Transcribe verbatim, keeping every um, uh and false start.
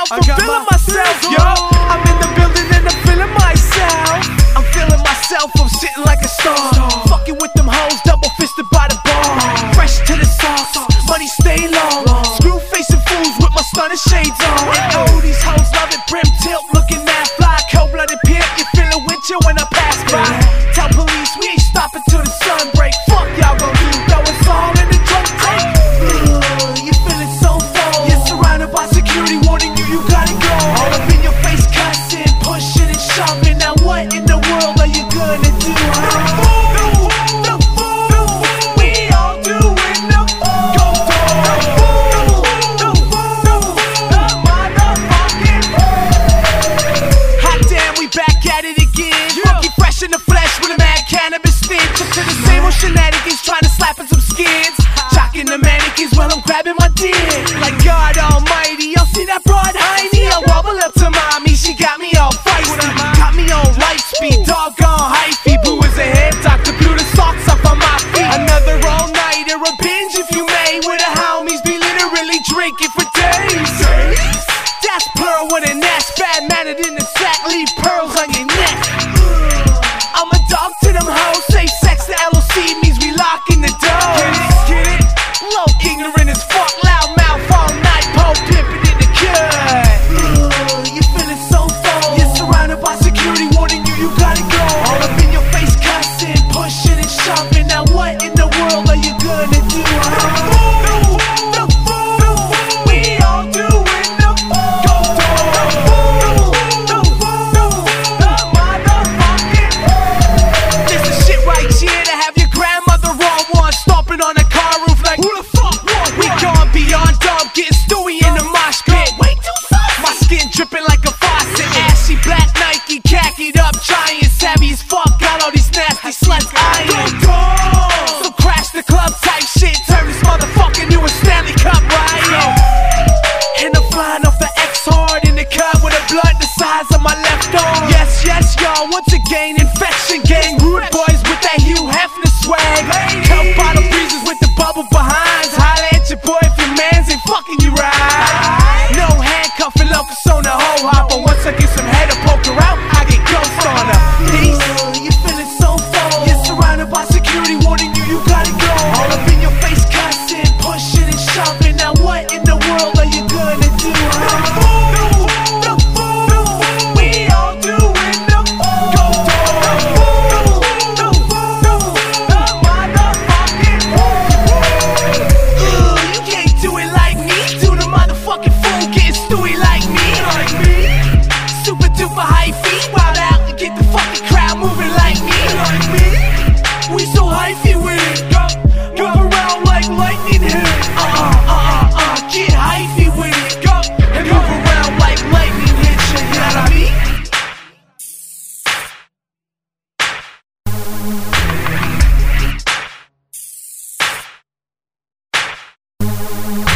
from feeling myself, yo. I'm in the building and I'm feeling myself. I'm feeling myself, I'm sitting like a star. Fucking with them hoes, double fisted by the bar. Fresh to the sauce, money stay long. Screw facing fools with my stunning shades on. And oh, these hoes love it, brim tilt, looking mad fly. Cold-blooded pimp, you feel it with you when I pass by. Tell police we ain't stopping till the sun break. Fuck y'all gon' do, throw us all in the drunk tank. Ugh, you feeling so full. You're surrounded by security warning you, you gotta go. All up in your face cussing, pushing and shoving. Now what in the world are you gonna do, huh? In the flesh with a mad cannabis stench. Up to the same old shenanigans, trying to slap in some skins. Jocking the mannequins while I'm grabbing my dick. Like God almighty, y'all see that broad hiney? I wobble up to mommy, she got me all feisty. Got me on light speed, doggone hyphy. Boo is ahead, Doctor Buter socks up on my feet. Another all-nighter, a binge if you may. With the homies be literally drinking for days. That's Pearl with an ass, bad mannered in the sack, leave pearls on your neck. I'm a dog to them hoes, say sex to L O C means we locking the door. Get it, get it? Low ignorant as fuck, loud mouth all night, pole pimping in the cut. Ugh, you feeling so full. You're surrounded by security warning you, you gotta go. All up in your face cussing, pushing and shoving. Now what in the world are you gonna do, huh? On a car roof like who the fuck want? We gone beyond dumb, getting stewy in the mosh pit. Way too saucy. My skin dripping like a faucet. Ashy black Nike, khakied up, trying savvy as fuck. Got all these nasty sluts eyeing. So crash the club type shit. Turn this motherfucking new a Stanley Cup riot. And I'm flying off the X hard in the cut with a blood the size of my left arm. Yes, yes, y'all. Once again, infection gang. Rude boys with that Hugh Hefner swag. Cup bottle breezes with the bubble behinds. Holla at your boy if your mans ain't fucking you right. No handcuffing, locus on the hoe hop. But once I get some head to poke her out, I get ghost on her. Peace. You feeling so full. You're surrounded by security warning you, you gotta go. All up in your face cussing, pushing and shoving. Now what in the world are you gonna do, huh? We so hyphy with it, go, go around like lightning hit. Uh uh uh uh, get hyphy with it, go and move around like lightning hit. You know what I mean?